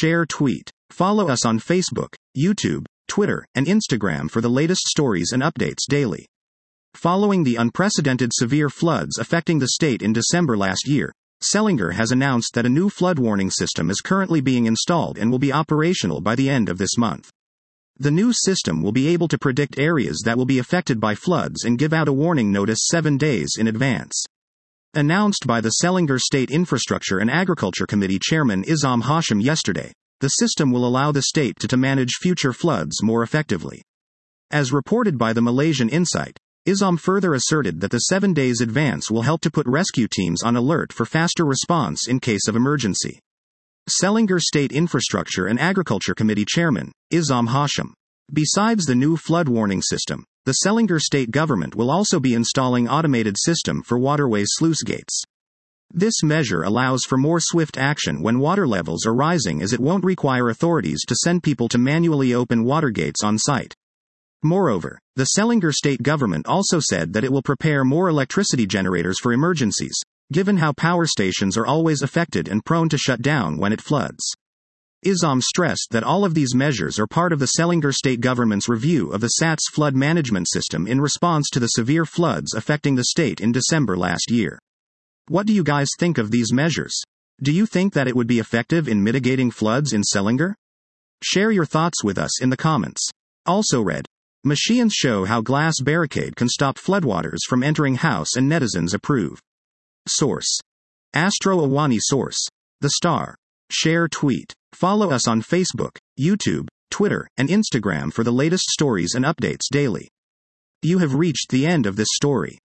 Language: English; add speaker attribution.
Speaker 1: share, tweet. Follow us on Facebook, YouTube, Twitter, and Instagram for the latest stories and updates daily. Following the unprecedented severe floods affecting the state in December last year, Sellinger has announced that a new flood warning system is currently being installed and will be operational by the end of this month. The new system will be able to predict areas that will be affected by floods and give out a warning notice 7 days in advance. Announced by the Sellinger State Infrastructure and Agriculture Committee Chairman Izam Hashim yesterday, the system will allow the state to manage future floods more effectively. As reported by the Malaysian Insight, Izam further asserted that the 7 days advance will help to put rescue teams on alert for faster response in case of emergency. Sellinger State Infrastructure and Agriculture Committee Chairman, Izam Hashim. Besides the new flood warning system, the Sellinger state government will also be installing automated system for waterways sluice gates. This measure allows for more swift action when water levels are rising, as it won't require authorities to send people to manually open water gates on site. Moreover, the Sellinger state government also said that it will prepare more electricity generators for emergencies, given how power stations are always affected and prone to shut down when it floods. Izam stressed that all of these measures are part of the Sellinger state government's review of the SATS flood management system in response to the severe floods affecting the state in December last year. What do you guys think of these measures? Do you think that it would be effective in mitigating floods in Sellinger? Share your thoughts with us in the comments. Also read, machines show how glass barricade can stop floodwaters from entering house and netizens approve. Source: Astro Awani. Source: The Star. Share, tweet. Follow us on Facebook, YouTube, Twitter, and Instagram for the latest stories and updates daily. You have reached the end of this story.